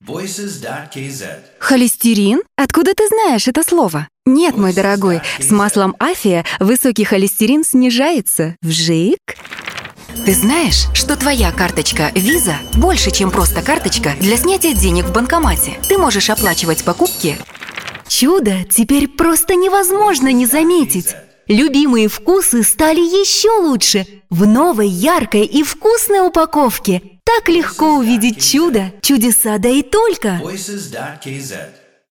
Voices.kz. Холестерин? Откуда ты знаешь это слово? Нет, мой дорогой, с маслом Афия высокий холестерин снижается. Вжик. Ты знаешь, что твоя карточка Visa больше, чем просто карточка для снятия денег в банкомате? Ты можешь оплачивать покупки. Чудо теперь просто невозможно не заметить. Любимые вкусы стали еще лучше в новой, яркой и вкусной упаковке. Так легко увидеть чудо, чудеса, да и только. Voices.kz.